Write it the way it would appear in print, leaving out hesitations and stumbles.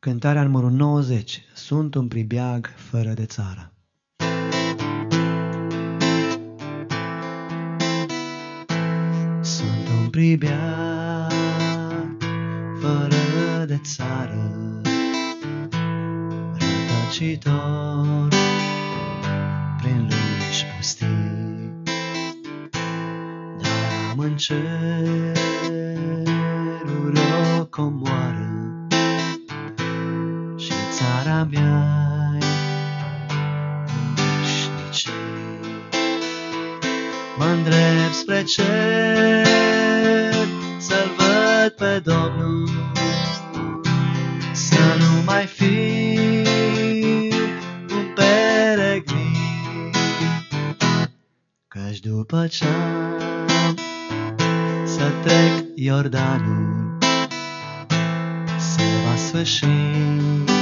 Cântarea numărul 90. Sunt un pribeag fără de țară. Sunt un pribeag fără de țară, rătăcitor prin lungi pustii, dar am în ceruri o comoară și țara mea-i în veșnicii. Mă-ndrept spre cer să-L văd pe Domnul, să nu mai fiu un peregrin, căci după ce-am să trec Iordanul, se va sfârși